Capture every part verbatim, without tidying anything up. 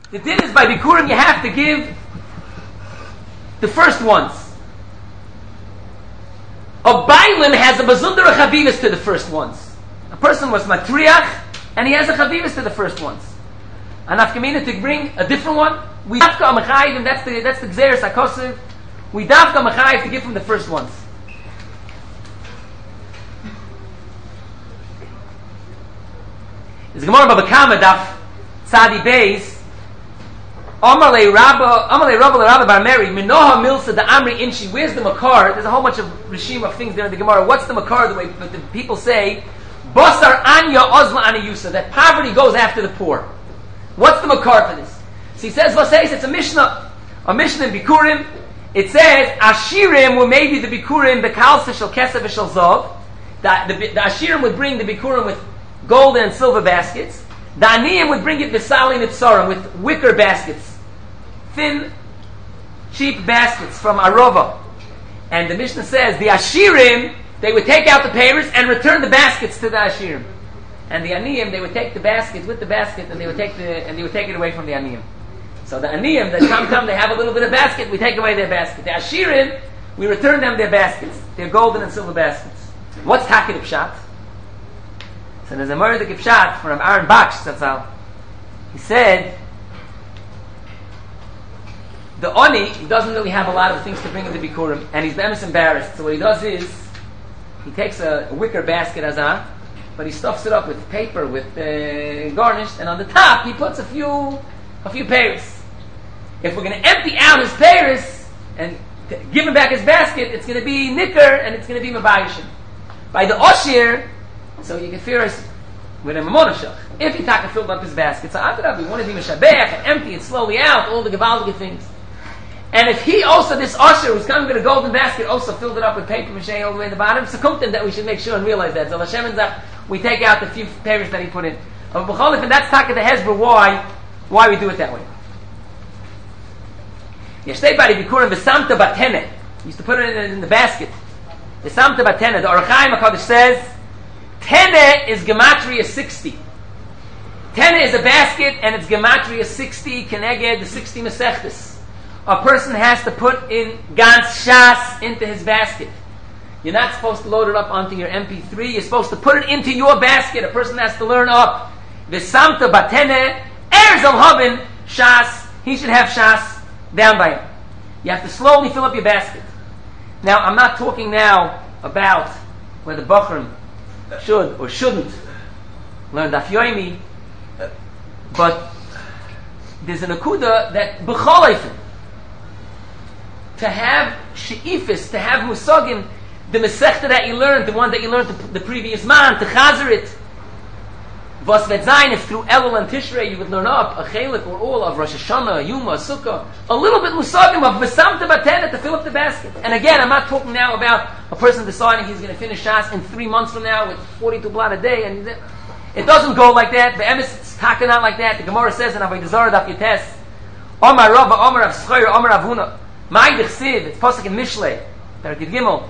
The din is by Bikurim you have to give the first ones. A Bailim has a Bazundara Chavivas to the first ones. A person was Matriach, and he has a Chavivas to the first ones. And Afkamina to bring a different one, we Dafka Amachayiv, and that's the that's the Gzeres HaKosiv, we Dafka Amachayiv to give from the first ones. There's Gemara Baba Kama Daf Tzadi Beis. Amalei Rabba, Amalei Rabba Rabba Bar Meri, Minoha Milsa the Amri Inchi. Where's the Makar? There's a whole bunch of regime of things there in the Gemara. What's the Makar? The way but the people say, Basar Anya Ozma Aniyusa, that poverty goes after the poor. What's the Makar for this? So he says, Vaseis, it's a Mishnah. A Mishnah in Bikurim. It says, Ashirim were maybe the Bikurim, the Kalsa Shal Kesef Shal Zov. The, the, the Ashirim would bring the Bikurim with golden and silver baskets. The Aniyim would bring it Visali Nitzarim with wicker baskets. Thin, cheap baskets from Arova. And the Mishnah says, the Ashirim, they would take out the papers and return the baskets to the Ashirim. And the Aniyim, they would take the baskets with the basket and they would take the and they would take it away from the Aniyim. So the Aniyim, that come come, they have a little bit of basket, we take away their basket. The Ashirim, we return them their baskets, their golden and silver baskets. What's Hakid Pshat? So there's a Murder Pshat from Aaron Baksh, that's how. He said, the Oni, he doesn't really have a lot of things to bring into Bikurim, and he's bemis embarrassed. So what he does is, he takes a, a wicker basket as a, but he stuffs it up with paper, with uh, garnished, and on the top he puts a few, a few payers. If we're going to empty out his payers and t- give him back his basket, it's going to be nicker and it's going to be mabayishim. By the oshir, so you can fear us with a mamonashach. If he taka filled up his basket, so after that we want to be mishabech and empty it slowly out, all the gevaldige things. And if he also, this usher who's coming with a golden basket, also filled it up with paper mache all the way in the bottom, so come to him that we should make sure and realize that. So Hashem ends up, we take out the few papers that he put in. Of B'cholif, and that's taka the hezbollah why, why we do it that way. Yeshtei bari bikurim v'samta batene. Used to put it in, in the basket. V'samta batene. The Orach Chaim HaKadosh says, Tene is gematria sixty. Tene is a basket, and it's gematria sixty, keneged the sixty mesechtes. A person has to put in Gans Shas into his basket. You're not supposed to load it up onto your M P three. You're supposed to put it into your basket. A person has to learn up. V'samta batene erz al habin Shas. He should have Shas down by him. You have to slowly fill up your basket. Now, I'm not talking now about whether Bachrim should or shouldn't learn Daf Yomi, but there's an akuda that b'cholayfim, to have she'ifis, to have musagim, the mesechta that you learned, the one that you learned the, the previous man, to chazer it. Vos vetzayin, if through Elul and Tishrei you would learn up a chelik or all of Rosh Hashanah, Yuma, Sukkah, a little bit musagim of besamta batena to fill up the basket. And again, I'm not talking now about a person deciding he's going to finish Shas in three months from now with forty-two blot a day, and it doesn't go like that. The emes it's talking not like that. The Gemara says in Avodah Zarah Daf Yotes, Omar Rava, Omar Rav Schreyer, Omar Avuna. Ma'idich Siv, it's posuk in Mishlei, Perek Gimel.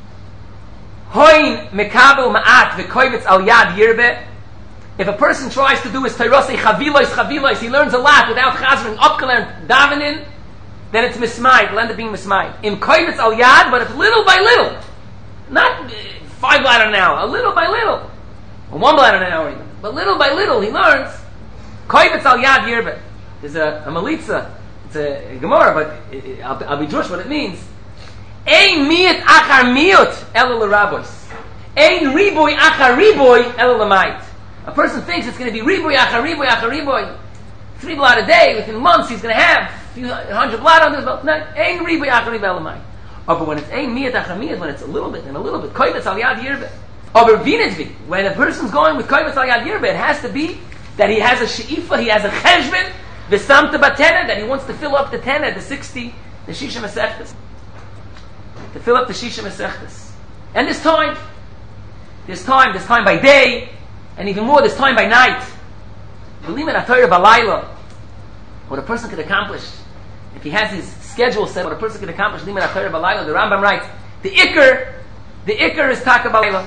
Hoin mekabel ma'at v'koivitz al yad yirbe. If a person tries to do his Tairosei chavilois chavilois, he learns a lot without chazering upkeler davening, then it's mismaid. It'll end up being mismaid. Im koivitz al yad, but if little by little, not uh, five bladder an hour, a little by little, or one bladder an hour even, but little by little he learns. Koivitz al yad yirbe. There's a, a malitza. It's a Gemara, but it, it, I'll, I'll be drush what it means. Ein miet achar miot ela l'rabois. Ein riboy achar riboy ela l'mayit. A person thinks it's going to be riboy achar riboy achar riboy. Three blot a day, within months he's going to have a few hundred blot on this. No, ein riboy achar riboy ela l'mayit. Oh, but when it's ein miet achar miot, when it's a little bit and a little bit, koivitz al yad yirbe. Oh, but vinitvi, when a person's going with koivitz al yad yirbe, it has to be that he has a she'ifa, he has a cheshbon, v'samta batena, that he wants to fill up the tena, the sixty, the shisha mesechtes. To fill up the shisha mesechtes. And there's time. There's time. There's time by day, and even more, there's time by night. Believe in a Torah balayla, what a person could accomplish if he has his schedule set. What a person could accomplish. Believe in a Torah balayla. The Rambam writes, the ikr, the ikr is taka balayla.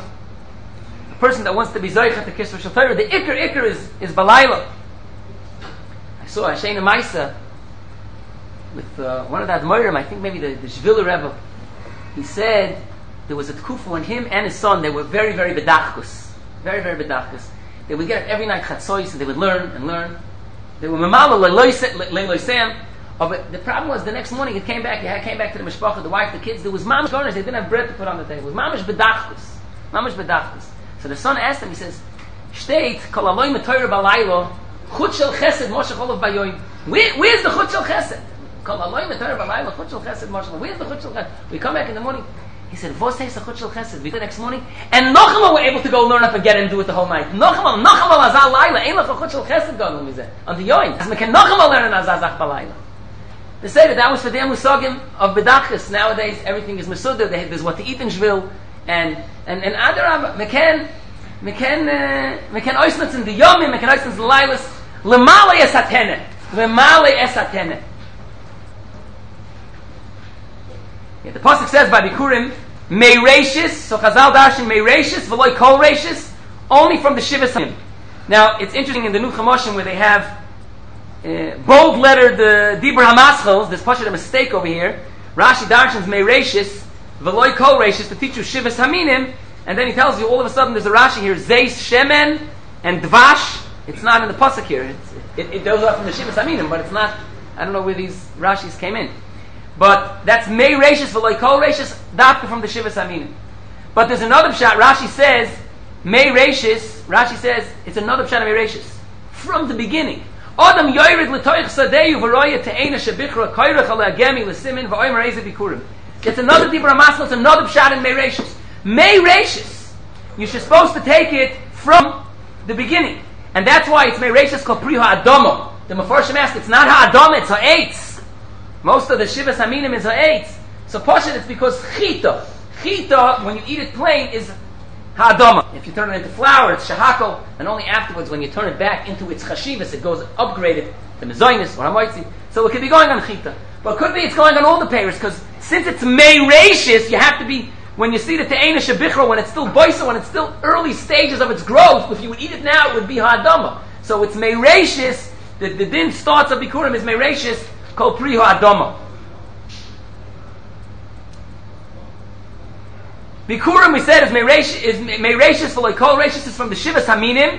A person that wants to be zoichet to kiss Rosh Torah, the ikr ikr is is balayla. saw Hashem Maisa with uh, one of the Admorim, I think maybe the, the Shvila Rebbe. He said there was a tkufa when him and his son, they were very, very bedachkus. Very, very bedachkus. They would get up every night chatzois and they would learn and learn. They were memala leiloisem. Oh, but the problem was the next morning it came back. He came back to the mishpacha, the wife, the kids. There was mamish garnish. They didn't have bread to put on the table. It was mamish bedachkus, mamish bedachkus. So the son asked him. He says, "Shteit kol aloy metoyer balaylo chut shel chesed moshech olav bayoyim." Where, where's the chut shel chesed? Kol aloy metoyer balaylo chut shel chesed moshech. Where's the chut shel chesed? We come back in the morning. He said, "Vos heis the chut shel chesed." We go the next morning, and nochmal we're able to go learn up and get and do it the whole night. Nochmal, nochmal azal layla. Ein lach chut shel chesed gadol mizeh. On the yoyin, as we can nochmal learn an azazach balayla. They say that that was for their musagim of bedachis. Nowadays, everything is mesudah. There's what to eat in Shvil, and and and adarab meken meken meken oisnutz in the yomim, meken oisnutz in the lailas lemale esatene, lemale esatene. Yeah, the pasuk says by Bikurim meirashis. So Chazal darshan meirashis v'loy kol rashis, only from the Shivas Hamim. Now it's interesting in the New Chamoshim where they have. Uh, bold lettered the uh, Dibur HaMaschos. There's pashut a mistake over here. Rashi darshans meirashis v'loy kol rashis to teach you Shivas Haminim, and then he tells you all of a sudden there's a Rashi here zeis shemen and dvash. It's not in the pasuk here. It's, it, it goes up from the Shivas Haminim, but it's not. I don't know where these Rashis came in, but that's meirashis v'loy kol rashis dafka from the Shivas Haminim. But there's another pshat. Rashi says meirashis. Rashi says it's another pshat of meirashis from the beginning. Adam yoyred l'toich sadeyu v'roya te'ena shebichra koyrach ala agemi l'simin v'oymer eze bikurim. It's another Dibur HaMaschos, it's another pshat in meirashis. Meirashis, you're supposed to take it from the beginning, and that's why it's meirashis called pri ha'adamo. The Mefarshim ask, it's not ha'adamo, it's ha'etz. Most of the Shivas Haminim is ha'etz. So pashut, it's because chita, chita when you eat it plain is ha'adama. If you turn it into flour, it's shahakol, and only afterwards, when you turn it back into its chashivas, it goes upgraded to mezoinis or hamoitzi. So it could be going on chita, but it could be it's going on all the payers, because since it's meirashis, you have to be when you see the te'ena shebichra, when it's still boisa, when it's still early stages of its growth. If you would eat it now, it would be ha'adama. So it's meirashis. The, the din starts of bikurim is meirashis called pri ha'adama. Bikurim, we said, is meirashis, is meirashis for like kol rashis, is from the Shivas Haminim.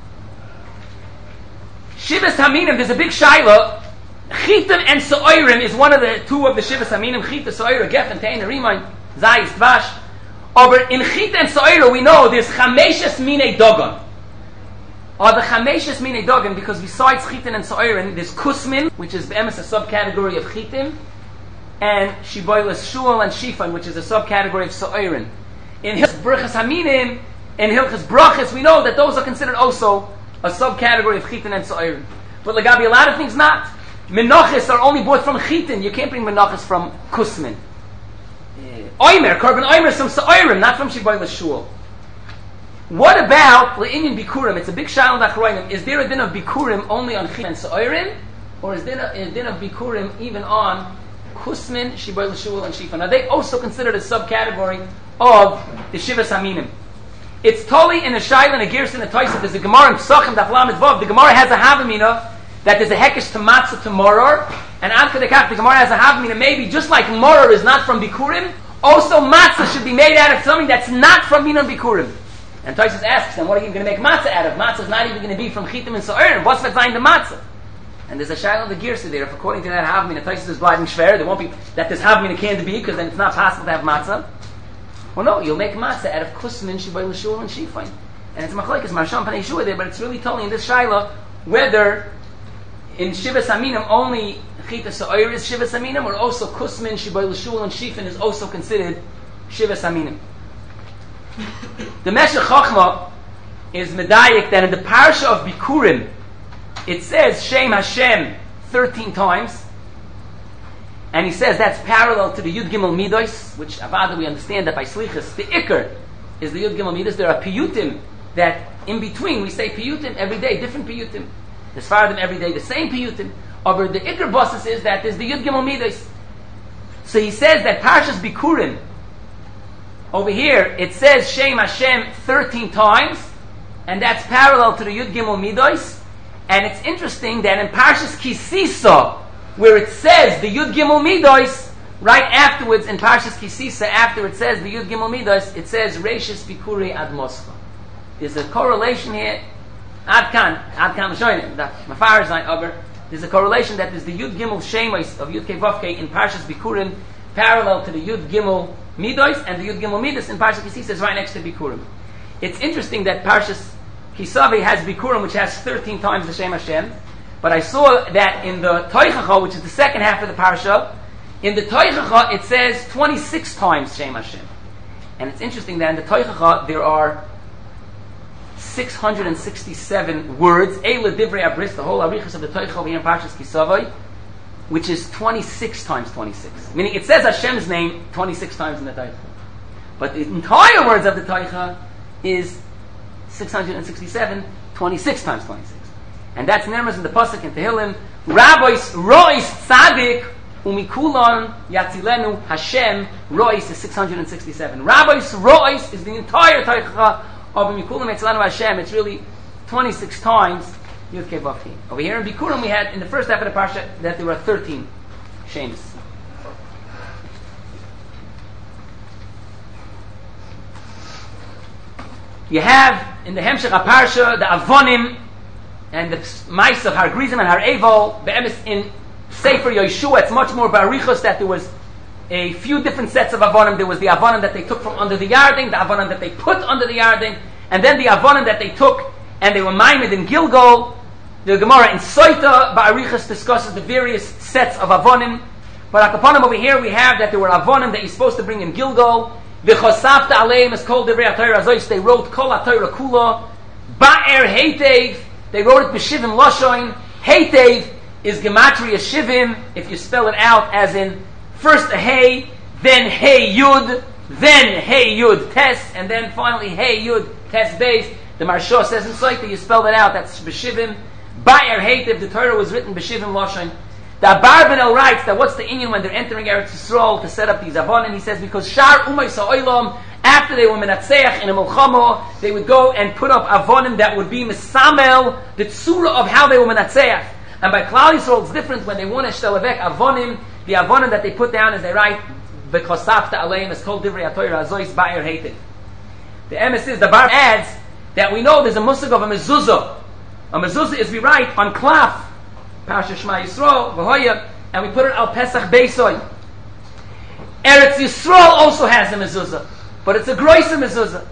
Shivas Haminim, there's a big shaila. Chitim and So'irim is one of the two of the Shivas Haminim. Chita, So'ira, Geffen, Tein, Rimain, Zayis, Tvash. But in Chita and So'ira, we know there's Chameshes Minei Dogon. Or the Chameshes Minei Dogon, because besides Chitin and So'irim, there's Kusmin, which is the emes, a subcategory of Chitim, and Shiboilas Shul and Shifan, which is a subcategory of So'irin. In Hilchas Brachas Haminim, in Hilchas Brachas, we know that those are considered also a subcategory of Chitin and So'irin. But Lagabi, a lot of things not. Menachas are only bought from Chitin. You can't bring Menachas from Kusmin. Oimer, Korban Oimer is from So'irin, not from Shiboilas Shul. What about Le'inyan Bikurim? It's a big shayla d'achroinim. Is there a din of Bikurim only on Chitin and So'irin? Or is there a din of Bikurim even on Kusmin, Shiboy L'Shul, and Shifan? Are they also considered a subcategory of the Shivas Haminim? It's totally in a Shaila and a Gerson and a Toysat. There's a Gemara in Psachim, Daf Lamed Vav. The Gemara has a Havamina that there's a Hekesh to Matzah to Moror, and after the Kaf, the Gemara has a Havamina. Maybe just like Moror is not from Bikurim, also Matzah should be made out of something that's not from Minan Bikurim. And Toysat asks them, what are you going to make Matzah out of? Matzah is not even going to be from Chitim and So'er. What's that sign the Matzah? And there's a shaila of the Girsa there. If according to that Havmina, Taisus is blind and shver, there won't be that this Havmina can't be, because then it's not possible to have matzah. Well, no, you'll make matzah out of Kusmin, Shiboy L'Shul, and Shifain. And it's machlekes Marsham Panei Shua there, but it's really totally in this shaila whether in Shivas Haminim only Chita So'ir is Shivas Haminim, or also Kusmin, Shiboy L'Shul, and Shifan is also considered Shivas Haminim. The Meshech Chochma is medayik that in the parsha of Bikurim, it says Shem Hashem thirteen times, and he says that's parallel to the Yud Gimel Midos, which Avada we understand that by Slichas the Iker is the Yud Gimel Midos. There are piyutim that in between we say piyutim every day, different piyutim. There's Faradim every day, the same piyutim. Over the Iker bosses is that there's the Yud Gimel Midos. So he says that Parshas Bikurim over here it says Shem Hashem thirteen times, and that's parallel to the Yud Gimel Midos. And it's interesting that in Parshas Kisisa, where it says the Yud Gimel Midos, right afterwards in Parshas Kisisa, after it says the Yud Gimel Midos, it says Reishis Bikuri Ad Moscha. There's a correlation here. Ad Kan, Ad Kan L'shoynim, that Mafar Zayin Ober. There's a correlation that there's the Yud Gimel Shemos of Yud Kei Vav Kei in Parshas Bikurim, parallel to the Yud Gimel Midos, and the Yud Gimel Midos in Parshas Kisisa is right next to Bikurim. It's interesting that Parshas Kisave has Bikurim, which has thirteen times the Shem Hashem. But I saw that in the Toichacha, which is the second half of the Parsha, in the Toichacha it says twenty-six times Shem Hashem. And it's interesting that in the Toichacha there are six hundred sixty-seven words, Eila Divrei Abris, the whole Arichas of the Toichacha over here in Parshas Kisave, which is twenty-six times twenty-six. Meaning it says Hashem's name twenty-six times in the Toichacha. But the entire words of the Toichacha is six hundred sixty-seven, twenty-six times twenty-six. And that's Nermaz in the Pasuk in Tehillim, Rabbois Rois Tzadik Umikulon Yatzilenu Hashem. Rois is six hundred sixty-seven. Rabbois Rois is the entire Taicha of Umikulon Yatzilenu Hashem. It's really twenty-six times Yud Kei Vav Kei. Over here in Bikurim we had in the first half of the Parsha that there were thirteen Shems. You have in the Hemshech HaParsha the Avonim and the Mice of Har Grizim and Har Evel. In Sefer Yeshua, it's much more barichos that there was a few different sets of Avonim. There was the Avonim that they took from under the Yarding, the Avonim that they put under the Yarding, and then the Avonim that they took and they were maimed in Gilgal. The Gemara in Soita barichos discusses the various sets of Avonim. But at Kapanim over here we have that there were Avonim that you're supposed to bring in Gilgal. V'chosafta aleim is called Divrei HaTorah Azois. They wrote Kol HaTorah Kula. Ba'er Heitev. They wrote it b'shivim lashon. Heitev is gematria shivim. If you spell it out as in first a hey, then hey yud, then hey yud tes, and then finally hey yud tes beis. The Marsha says in Soita you spell that out. That's b'shivim. Ba'er Heitev. The Torah was written b'shivim lashon. The Abarbanel writes that what's the inyan when they're entering Eretz Yisrael to set up these Avonim? He says because Shar Umay Sa'olam, after they were menatzeach in a Melchama, they would go and put up Avonim that would be Mesamel, the tzura of how they were menatzeach. And by Klal Yisrael it's different when they want to shtelevek Avonim. The Avonim that they put down as they write V'chosafta aleim is called Divrei HaTorah Azois Ba'er Heitev. The emes is the Bar adds that we know there's a musig of a mezuzah. A mezuzah is we write on klaf. Parsha Shema Yisrael, V'hoya, and we put it al Pesach Beisoy. Eretz Yisrael also has a mezuzah, but it's a groisa mezuzah.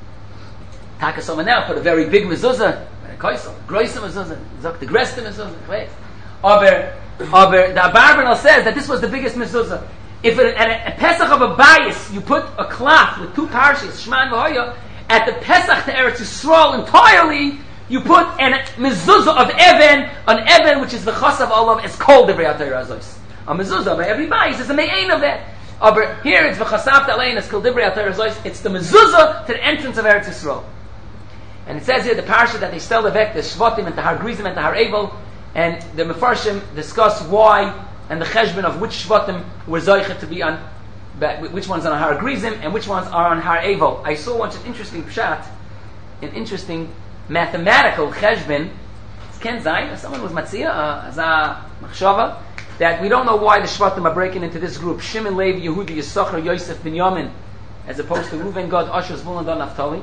Taka someone now put a very big mezuzah, groisa mezuzah, zok the gresta mezuzah. Aber, aber the Abarbanel says that this was the biggest mezuzah. If it, at a, a Pesach of a bias, you put a cloth with two parshas, Shema and V'hoya, at the Pesach to Eretz Yisrael entirely, you put an mezuzah of Even, an Even which is the chas of Allah, is called the Divrei HaTorah Azois. A mezuzah by every bayis is a me'ain of that. But here it's v'chasavta alein, it's called Divrei HaTorah Azois. It's the mezuzah to the entrance of Eretz Yisrael. And it says here the parsha that they sell the vek, the Shvatim and the Har Grizim and the Har Evel, and the Mefarshim discuss why and the cheshbon of which Shvatim were zoichet to be on, which ones are on Har Grizim and which ones are on Har Evel. I saw once an interesting pshat, an interesting mathematical cheshbon. It's Ken Zayin, someone was matzia, uh, as a machshava, that we don't know why the Shvatim are breaking into this group, Shimon, Levi, Yehudi, Yisachar, Yosef, Binyamin, as opposed to Reuven, Gad, Asher, Zvulun, Dan, Naphtali.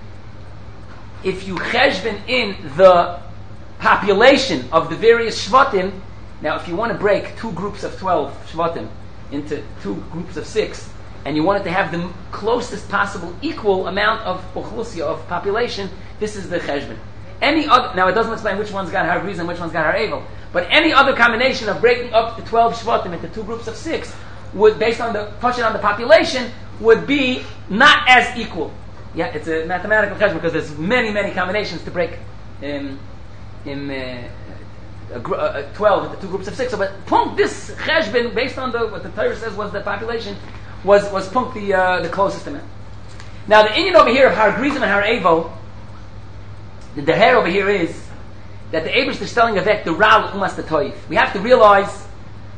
If you cheshbon in the population of the various Shvatim, now if you want to break two groups of twelve Shvatim into two groups of six, and you wanted to have the closest possible equal amount of ochlussia, of population, this is the cheshbon. Any other, now it doesn't explain which one's got Har Grizim and which one's got Har Evel, but any other combination of breaking up the twelve Shvatim into two groups of six would, based on the touching on the population, would be not as equal. Yeah, it's a mathematical cheshbon because there's many, many combinations to break in, in uh, a, a, a twelve into two groups of six. So, but punk this cheshbon, based on the, what the Torah says was the population, was was punk the uh, the closest amount. Now the inyan over here of Har Grizim and Har Evel, the deher over here is that the Eibush is telling Avek the Ral Umas the Toiv. We have to realize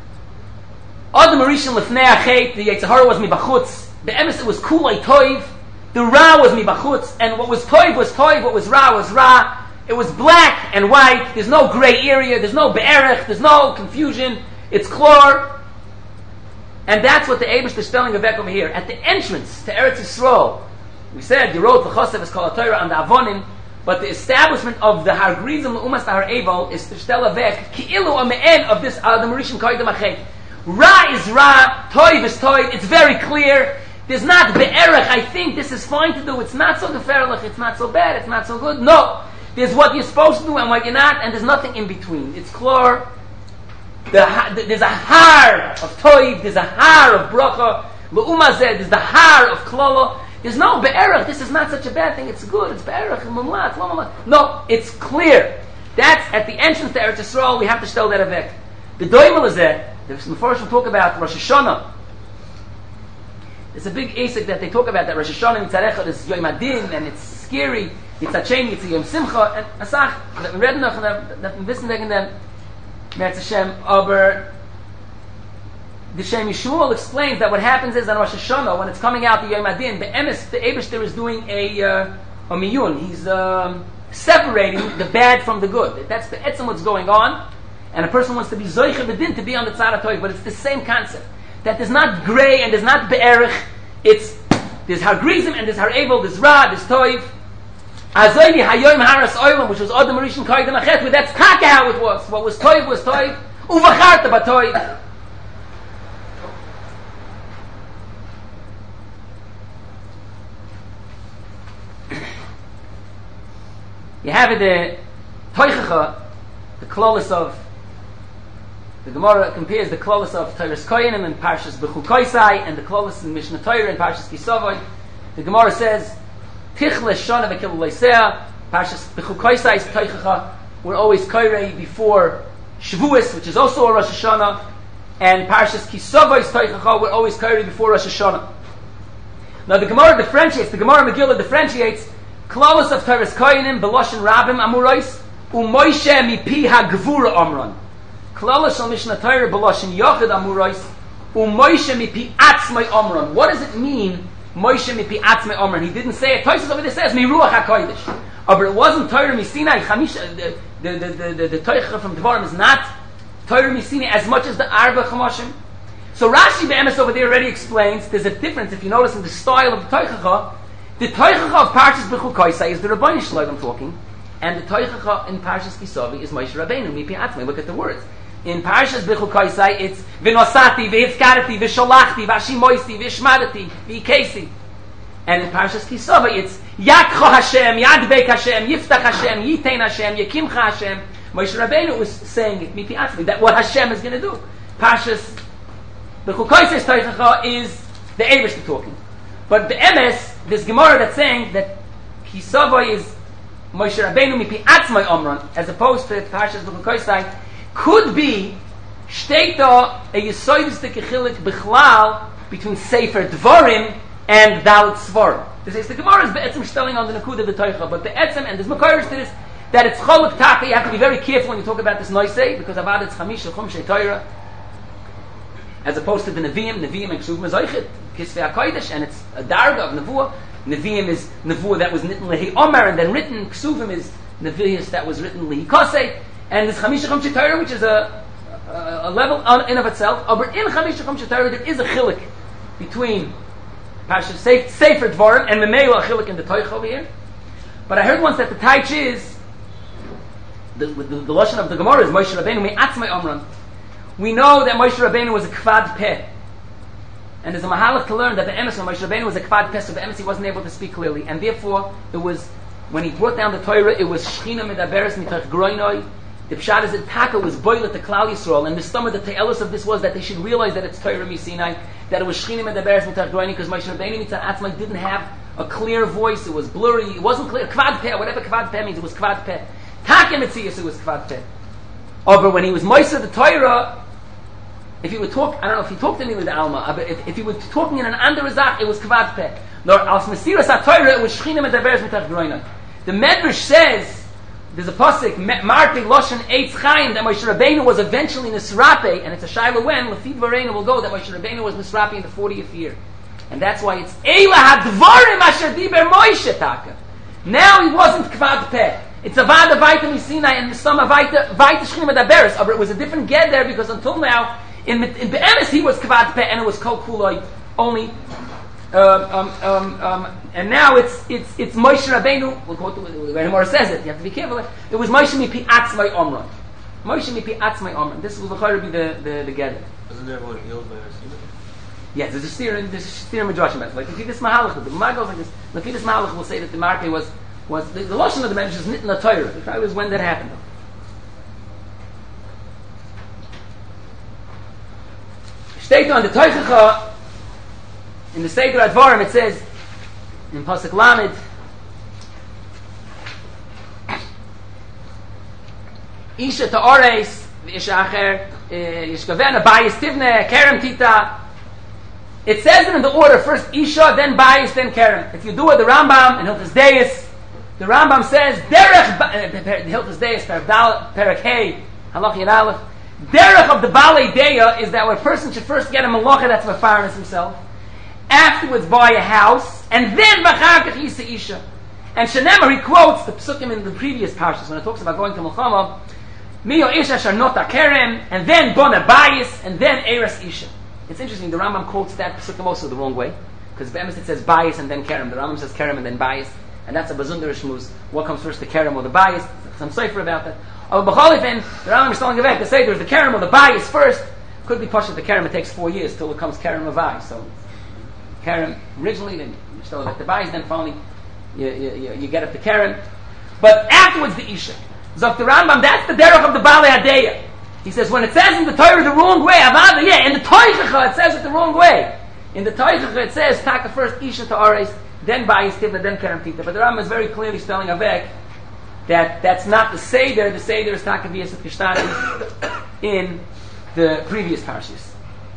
Adam Rishon Lefnei Achet, the Yetzirah was mibachutz, the emes it was Kulei Toiv, the Ra was mibachutz, and what was Toiv was Toiv, what was Ra was Ra. It was black and white. There's no gray area. There's no be'erech. There's no confusion. It's chlor. And that's what the Eibush is telling Avek over here. At the entrance to Eretz Yisrael, we said, you wrote the Chosev is Kol HaTorah and the Avonim, but the establishment of the Har Grizim L'umas Tahar Evel is to tell Avek, Ki'ilu on the end of this Adam Rishon Koydem Achet. Ra is Ra, Toiv is Toiv. It's very clear. There's not be'erech. I think this is fine to do. It's not so geferlich. It's not so bad. It's not so good. No. There's what you're supposed to do and what you're not, and there's nothing in between. It's chlor. The, there's a har of toiv. There's a har of bracha. L'umazeh. There's the har of klolo. There's no be'erech. This is not such a bad thing. It's good. It's be'erech. Mumlat. No. It's clear. That's at the entrance to Eretz Yisrael. We have to stel that avek. The doimel is that. The Mefarshim will talk about Rosh Hashanah. It's a big asik that they talk about, that Rosh Hashanah Mitzarechad is Yom Adin, and it's scary. It's a chain, it's a Yom Simcha, and Asach, that we read enough, and that we wissen wegen dem, Merz Hashem, aber the Shem Yishmuel explains that what happens is on Rosh Hashanah, when it's coming out the Yom Adin, the Emes, the Eibishter is doing a, uh, a miyun. He's um, separating the bad from the good. That's the etzem what's going on, and a person wants to be Zoiche B'din, to be on the Tzara Toiv, but it's the same concept. That there's not gray and there's not be'erich. It's, there's har grizim and there's har evel, there's ra, there's toiv. Azoyni hayoim haras oilam, which was Adam Rishon Koydem Achet, that's taka how it was. What was toiv was toiv. Uvacharta ba toiv. You have it, the toichacha, the klolis of, the Gemara compares the klolis of Teiras Koyanim and Parshas Bechukoisai and the klolis in Mishnah Torah and Parshas Kisavai. The Gemara says, Tichle Shana V'Kil Leisea, Parshas Bechukoisai is Teichacha. We're always Koirei before Shavuos, which is also a Rosh Hashanah, and Parshas Kisavai is Teichacha. We're always Koirei before Rosh Hashanah. Now the Gemara differentiates, the Gemara Megillah differentiates klolis of Teiras Koyanim, Beloshin Rabim Amurais, Umoishe Mipi HaGvura Amran. Klala shal Mishnah Torah b'loshin Yochid Amurais u'Moshe mipi atzmai Amran. What does it mean, Moshe mipi atzmai Amran? He didn't say it. Tosfos over there says miruach hakodesh, but it wasn't Torah misinai. Chamisha, the the the the, the, the Torah from Devarim is not Torah misinai as much as the Arba Chamashim. So Rashi Be'emes over there already explains there's a difference. If you notice in the style of the Torah, the Torah of Parshas Bechukoisai is the Rabbani Shloim I'm talking, and the Torah in Parshas Kisavi is Moshe Rabbeinu mipi atzmai. Look at the words. In Parshas Bechukoisai, it's V'nosati, V'hitzkarati, V'sholachti, V'ashimoisi, V'ishmadati, V'ikesi. And in Parshas Kisava, it's Yakcho Hashem, Yadbek Hashem, Yiftach Hashem, Yitein Hashem, Yekimcha Hashem. Moshe Rabbeinu was saying it, Mipi Atzmi, that what Hashem is going to do. Parshas Bechukoisai's Teichacha is the Eibush talking. But the M S, this Gemara that's saying that Kisava is Moshe Rabbeinu Mipi Atzmai Omran, as opposed to Parshas Bechukoisai, could be shteita a yisoidistik chilik bichlal between Sefer Dvarim and Dalit Svarim. This is the Gemara is be'etzim stelling on the Nakud of the Teicha, but the etzim and there's makayers to this that it's choluk taka. You have to be very careful when you talk about this noisei because avad it's chamish chumshei Torah as opposed to the Nevi'im. Nevi'im and Ksuvim is oichet kisvei hakodesh, and it's a darga of Nevuah. Nevi'im is Nevuah that was written lehi Omer and then written. Ksuvim is Nevi'is that was written lehi Kosei. And this Chamisha Chumshei Torah, which is a, a, a level on, in of itself, but in Chamisha Chumshei Torah there is a chilik between Parshas Sefer Dvarim and Memela a chilik in the Toich over here. But I heard once that the Taich is the the, the, the lashon of the Gemara is Moshe Rabbeinu me'atzmai Amran. We know that Moshe Rabbeinu was a kvad peh, and there's a mahalach to learn that the emes when Moshe Rabbeinu was a kvad peh, so the emes he wasn't able to speak clearly, and therefore it was when he brought down the Torah, it was Shechina medaberes mitach groinoi. The pshat is that Taka was boiled to Klal Yisrael, and the stomach, the te'elos of this was that they should realize that it's Torah Misinai, that it was Shechina medaberes mitach groinoi, because Moshe Rabbeinu mitzah atzmai didn't have a clear voice. It was blurry. It wasn't clear. Kvad peh, whatever kvad peh means, it was kvad peh. Taka mitzias, it was kvad peh. Oh, but when he was moiser the Torah, if he would talk, I don't know if he talked to me with the Alma, but if, if he was talking in an under zach, it was kvad peh. Nor als mesiras ha-Torah, it was Shechina medaberes mitach groinoi. The Medrash says, there's a pasuk, Marti Loshen Eitz Chaim, that Moshe Rabbeinu was eventually Nisrape, and it's a Shaila when, Lefid Vareinu will go, that Moshe Rabbeinu was Nisrape in the fortieth year. And that's why it's Eila HaDvarim Asher Diber Moshe Taka. Now he wasn't Kvad Peh. It's a vada vayta misina and some vayta vayta shchina medaberes. But it was a different get there because until now in in Be'emes he was kavad peh and it was kol kuloi only. Um, um, um, um, and now it's it's it's Moshe Rabbeinu. We'll quote the way Gemara says it. You have to be careful. It was Moshe mipi atzmai omron. Moshe mipi atzmai omron. This will be the the the get. Isn't there one healed by Rasina? Yes, there's a steer. There's a steer in Midrashim. Like Lefidus Mahalach, the Gemara goes like this. Lefidus Mahalach will say that the marke was was the, the lashon of the Medrash is knit in the Torah. The problem is when that happened. State on the Teichacha in the Seder Advarim it says in Pasuk Lamed. Isha ta'ores v'isha acher yishkaven abayis tivne kerem tita. It says it in the order first Isha, then Bayis, then Kerem. If you do it, the Rambam in Hilchos Deis, the Rambam says Derech Hilchos Deis Perek Hey Halach Yud Aleph. Derech of the Balei Deya is that a person should first get a malacha that's mefarnes himself, afterwards buy a house, and then V'charkach Yisa Isha. And Shenemar he quotes the psukim in the previous parshas when it talks about going to Milchama, Mio Isha Sharnota Kerem, and then Bona Bayis, and then Eres Isha. It's interesting, the Rambam quotes that psukim also the wrong way, because Be'emes it says Bayis and then Kerem. The Rambam says Kerem and then Bayis, and that's a Bazundar Shmuz. What comes first, the Kerem or the Bayis? Some cipher about that. Oh, B'cholifin, the Rambam is telling Gevek to say there's the Kerem or the Bayis first. Could be pushed the Kerem, it takes four years till it comes Kerem or Bayis. So, Kerem originally, then you start with the Bayis, then finally you, you, you, you get up to Kerem. But afterwards the Isha. Zok the Rambam, that's the derech of the Balei Adeya. He says, when it says in the Torah the wrong way, Avada, yeah, in the Teichacha it says it the wrong way. In the Teichacha it says, Taka first Isha to Ares, then Bayis Tivna, then Kerem Tita. But the Rambam is very clearly spelling Avek that that's not the Seder. The Seder is Taka V'yesat Kishtani in the previous parshas.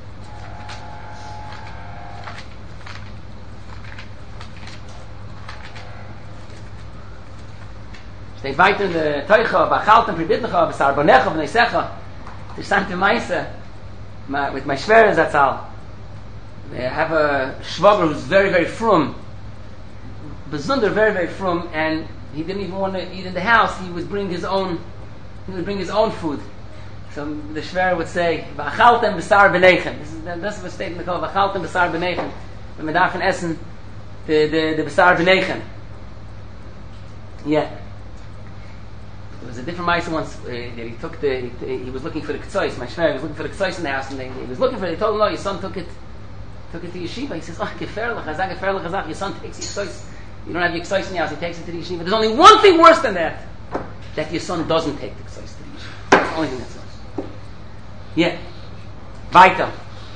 Steht weiter in the Teicha, Bachaltem, Priditnecha, B'sarbonecha, B'neisecha. The Santa Maisa, my, with my Shveres, that's all. I have a Shvaber who's very, very frum. Bezunder, very, very frum, and he didn't even want to eat in the house. He would bring his own, he would bring his own food. So the Shver would say, V'achaltem b'sar b'neichem. This is that's what a statement called, V'achaltem b'sar b'neichem. When we darfen essen, the, the, the b'sar b'neichem. Yeah. There was a different mice once uh, that he took the, he, he was looking for the k'tzois. My shver was looking for the k'tzois in the house, and they, he was looking for it. They told him, no, your son took it, took it to yeshiva. He says, oh, gefer l'chazak, gefer l'chazak, your son takes your k'tzois. You don't have your k'tzois in the house, he takes it to the yeshiva. There's only one thing worse than that, that your son doesn't take the k'tzois to the yeshiva. That's the only thing that's worse. Yeah. Weiter.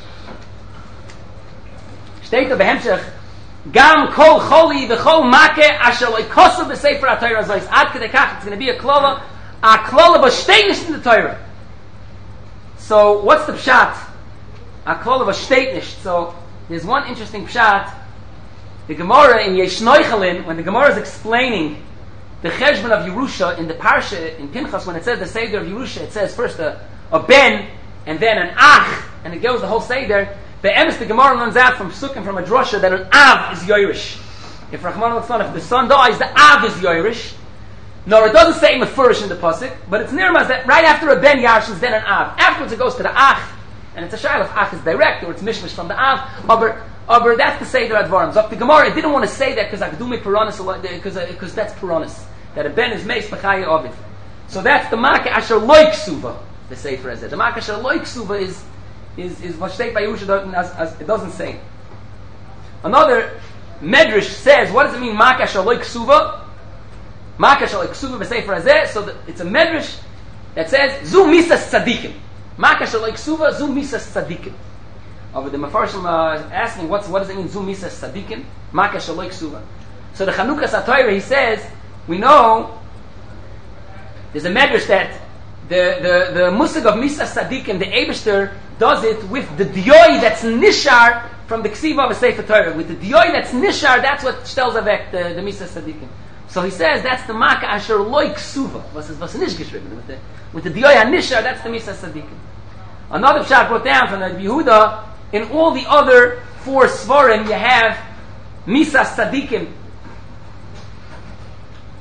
Steht da behemshech, Gam kol choli v'chol make asher lo yikosu b'sefer ha-Torah zois. Ad kedei kach, it's going to be a klola, a klola b'shteinish in the Torah. So, what's the pshat? A klola b'shteinish. So, there's one interesting pshat. The Gemara in Yesh Noichalin, when the Gemara is explaining the cheshbon of Yerusha in the Parsha, in Pinchas, when it says the Seder of Yerusha, it says first a, a ben, and then an ach, and it goes the whole Seder. The emes, the Gemara learns out from Sukkim, from a drosha, that an av is Yoirish. If Rahman al-Tzlan, if the son dies, the av is Yoirish. No, it doesn't say mefurish in the pasuk, but it's nirmaz that right after a ben yarshin, then an av. Afterwards it goes to the ach, and it's a shayla if ach is direct, or it's mishmish from the av. Aber, aber that's the Seder Advarim. So the Gemara, it didn't want to say that because I could do me puranis, because because that's puranis. That a ben is meis b'chaya ovid. So that's the maka asher loik suva, the sefer is it. The maka asher loik suva is is is what state by Yerusha as, as it doesn't say. Another medrash says, what does it mean maka shaloik ksuva? Maka shaloik ksuva b'sefer hazeh. So the, it's a medrash that says zu misas tzadikim. Maka shaloik ksuva zu misas tzadikim. Over the Mefarshim uh, asking what's what does it mean zu misas tzadikim? Maka shaloik ksuva. So the Chanukah Satoira he says we know there's a medrash that the the the musig of misas tzadikim, the Eibishter does it with the dioi that's nishar from the ksiva of a sefer Torah. With the dioi that's nishar, that's what shtels avek the, the misas tzadikim. So he says that's the maka asher loy ksuva. Was was nish geschrieben with the with the dioi nishar. That's the misas tzadikim. Another pshat brought down from the Yehuda. In all the other four svarim, you have misas tzadikim.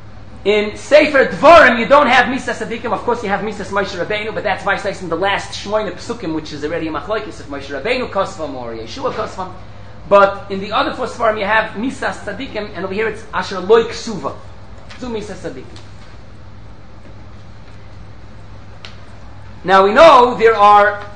In Sefer Dvorim, you don't have Misas Sadikim. Of course, you have Misas Moshe Rabbeinu, but that's vice in the last Shmoyne Psukim, which is already a machlokes of Moshe Rabbeinu Kosvam or Yeshua Kosvam. But in the other four Sfarim, you have Misas Sadikim, and over here it's Asher Loi Ksuva. Two Misas Sadikim. Now we know there are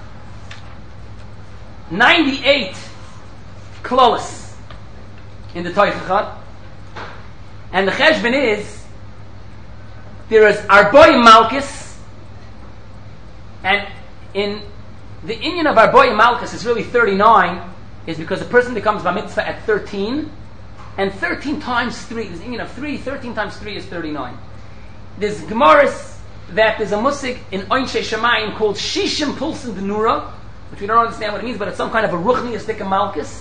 ninety-eight klolos in the Toichacha, and the Cheshbon is there is Arboim Malchus, and in the Inyan of Arboim Malchus is really thirty-nine, is because a person becomes Bar Mitzvah at thirteen, and thirteen times three, there's Inyan of three, thirteen times three is thirty-nine. There's Gemaras that there's a musig in Oinshei Shemayim called Shishim Pulsin Denura, which we don't understand what it means, but it's some kind of a Ruchniistic Malchus.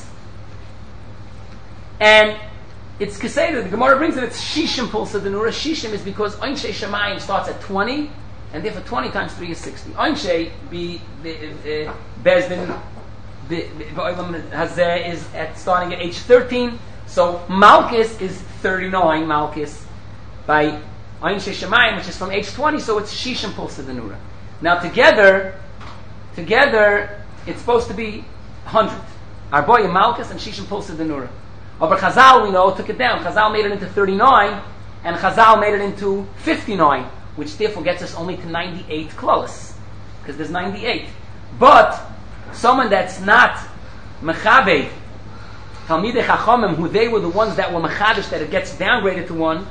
And it's Keseder, the Gemara brings it, it's Shishim Pulsa Denura. Shishim is because Oinshei Shemayim starts at twenty, and therefore twenty times three is sixty. Oinshei, be the Bezdin, the Oilam Hazeh is at starting at age thirteen, so Malchus is thirty-nine, Malchus, by Oinshei Shemayim, which is from age twenty, so it's Shishim Pulsa Denura. Now together, together, it's supposed to be one hundred. Arboim Malchus and Shishim Pulsa Denura. Over Chazal, we know, took it down. Chazal made it into thirty-nine, and Chazal made it into fifty-nine, which therefore gets us only to ninety-eight klolos, because there's ninety-eight. But someone that's not Mechabe, Talmidei Chachamim, who they were the ones that were Mechadish, that it gets downgraded to one,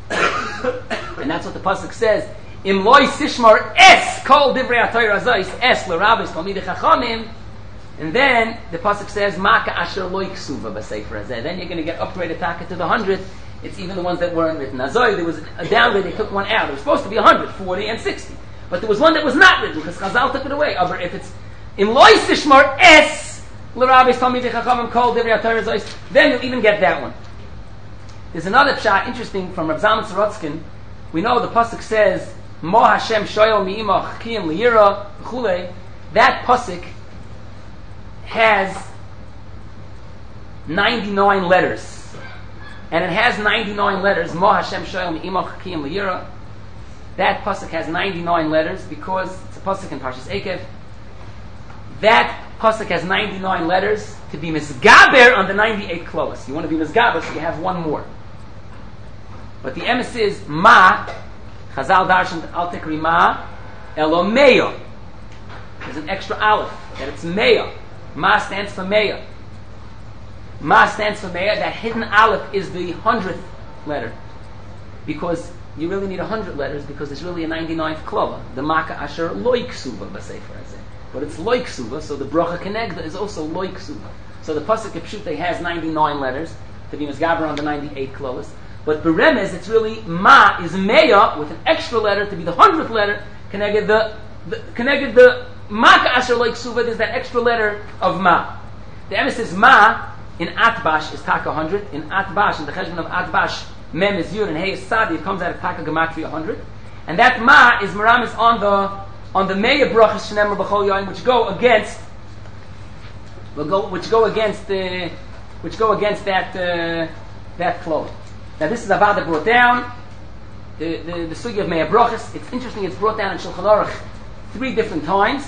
and that's what the pasuk says. Im loy sishmar es kol divrei HaTorah azos es l'rabos Talmidei Chachamim. And then the pasuk says, "Maka asher loy ksuva b'sefer hazeh." Then you're going to get upgraded taka to the hundredth. It's even the ones that weren't written. Azoi, there was a downgrade; they took one out. It was supposed to be a hundred, forty, and sixty, but there was one that was not written because Chazal took it away. But if it's in loy sishmar es l'rabis talmidei chachamim kol divrei HaTorah azos, then you'll even get that one. There's another pshat interesting from Rav Zalman Sorotzkin. We know the pasuk says, "Mo Hashem shoyel mi'imach kiyim liyira v'chulei." That pasuk has ninety-nine letters, and it has ninety-nine letters. Mo Hashem shoyel mi'imach kiyim liyira. That pasuk has ninety-nine letters because it's a pasuk in Parshas Ekev. That pasuk has ninety-nine letters to be misgaber on the ninety-eight klolos. You want to be misgaber, so you have one more. But the emes is ma. Chazal darshan al tekri ma elo meya. There's an extra aleph that it's meya. Ma stands for meya. Ma stands for meya. That hidden aleph is the hundredth letter, because you really need a hundred letters because there's really a ninety-ninth klova. The maka asher loy ksuva b'sefer hazeh, but it's loy ksuva, so the bracha kenegda is also loy ksuva. So the pasuk Pshutei has ninety-nine letters to be misgaber on the ninety-eight klovas. But beremez, it's really ma is meya with an extra letter to be the hundredth letter. Connected the, the connected the maka asher loy ksuva. There's that extra letter of ma. The emes is ma in atbash is taka hundred. In atbash, in the cheshbon of atbash, mem is yud and hey is sadi. It comes out of taka gematria hundred, and that ma is meramis on the on the meya brachas shenemar b'chol yoyim, which go against, will go which go against the uh, which go against that uh, that flow. Now this is Avada brought down the the, the sugi of meya brachas. It's interesting. It's brought down in Shulchan Aruch three different times.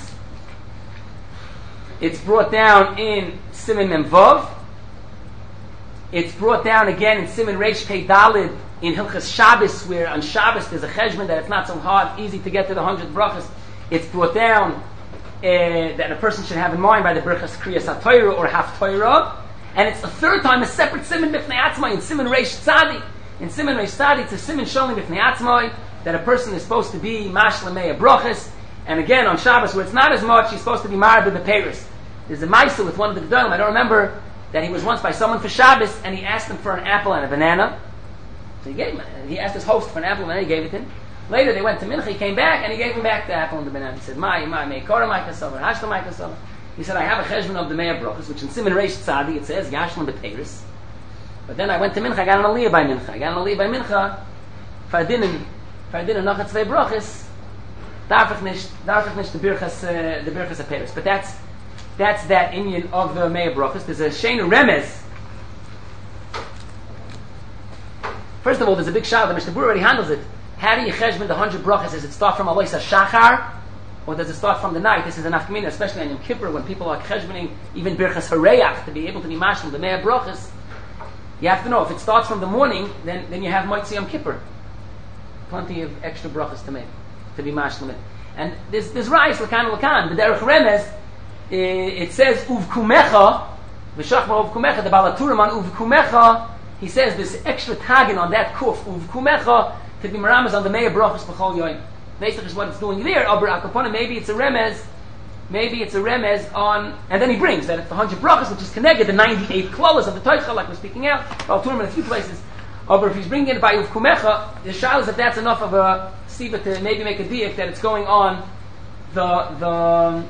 It's brought down in Siman Mem Vav. It's brought down again in Siman Reish Pei Dalid in Hilchas Shabbos, where on Shabbos there's a cheshbon that it's not so hard, easy to get to the hundred brachas. It's brought down uh, that a person should have in mind by the brachas Kriyas HaTorah or Haftorah. And it's a third time, a separate Siman B'fnei Atzmai in Siman Reish Tzadi. In Siman Reish Tzadi, it's a Siman Sholem B'fnei Atzmai that a person is supposed to be Mashlemei brachas. And again on Shabbos, where it's not as much, he's supposed to be Marab B'Peres. There's a Maisa with one of the Gedolim. I don't remember that he was once by someone for Shabbos, and he asked him for an apple and a banana. So he gave him. He asked his host for an apple and a banana. He gave it to him. Later they went to Mincha. He came back and he gave him back the apple and the banana. He said, "My, my, me kora my kasover, hashla my kasover." He said, "I have a cheshbon of the Meir Brachos, which in Siman Reish Tzadi it says Yashlan B'Teiris. But then I went to Mincha. I got an aliyah by Mincha. I got an aliyah by Mincha. If I didn't, if I didn't know zwei Brachos, darf ich nicht, darf ich nicht the birchas, the birchas Aperis." But that's that's that Indian of the Meir Brachos. There's a Shein Remez First of all, there's a big shot. The Mishnah Berurah already handles it. How do you cheshbon the hundred brachas? Does it start from Alois Shachar, or does it start from the night? This is an afkamina, especially on Yom Kippur, when people are cheshboning even birchas hareach to be able to be mashlim the mea brachas. You have to know if it starts from the morning, then then you have Motzei Yom Kippur. Plenty of extra brachas to make to be mashlim it. And there's there's rise lakan lakan. The derech remez, it says uvkumecha, v'shachma uvkumecha. The Balaturim on uvkumecha, he says this extra tagin on that kuf uvkumecha to be meramas on the mea brachas b'chol yoyim. Basically, is what it's doing there. Aber akapona, maybe it's a remez, maybe it's a remez on, and then he brings that it's the hundred brachas, which is connected the ninety-eight klalas of the Toicha, like we're speaking out. Balaturim in a few places. But if he's bringing it by uvkumecha, the shal is that that's enough of a siva to maybe make a diak that it's going on the the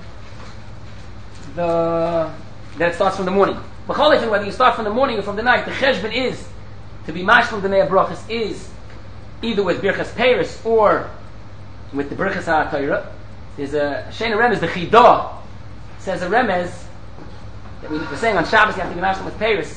the that it starts from the morning. But whether you start from the morning or from the night, the cheshbon is to be mashlim the mea brachas is either with birchas Paris or with the birchas ha'Torah. There's a shena remez, the chidah says a remez that we were saying on Shabbos you have to be mashlim with Paris.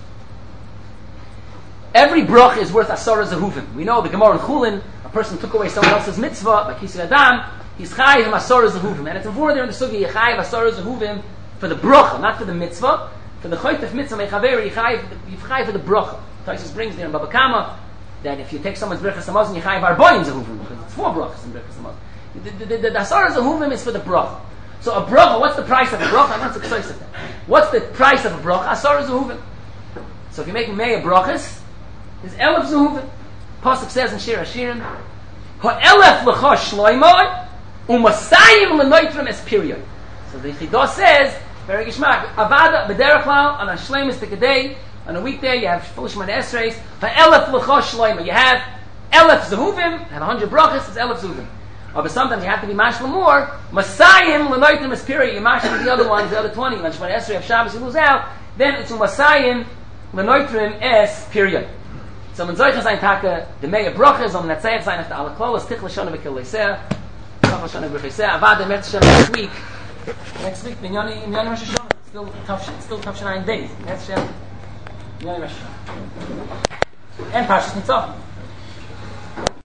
Every brach is worth asara zehuvim. We know the Gemara in Chulin, a person took away someone else's mitzvah, by kisei adam, he's chayiv asara zehuvim. And it's important there in the sugi, you chayiv asara zehuvim for the bracha, not for the mitzvah. For the choytef mitzvah mechaver, you chayiv for the bracha. Taisus brings there in Baba Kama that if you take someone's brachas hamazon, you chayiv arboim zehuvim, because it's four brachas in brachas hamazon. The, the, the, the, the asara zehuvim is for the bracha. So a bracha, what's the price of a bracha? I'm not so excited at that. What's the price of a bracha? Asara zehuvim. So if you make mea brachas, there's elef zehuvim. Pasuk says in Shir Hashirim, ha'elef l'cha shloimoi u'masayim l'noitrim es period. So the Chidah says, very gishmak, avada b'derech klal on a shleimus tekadei, on a weekday you have full shemana esreis, ha'elef l'cha shloimoi. You have elef zehuvim, have a hundred brachas, it's elef zehuvim. But sometimes you have to be mashlim more. Masayim l'noitrim es period. You mashlim the other ones, the other twenty. When shemana esrei of Shabbos you lose out, then it's u'masayim l'noitrim es period. So when Zoycha sein Taka, the Mea Brachas, on Netzayach sein after Ala Klolas, Tich Lashon V'Kil Leiseh, Tich Lashon V'Kil Leiseh, Avad Emet Hashem next week. Next week, Minyani, Minyani Rosh Hashanah, still tough, still tough nine days. Next Hashem, Minyani Rosh Hashanah. And Parshas Nitzavim.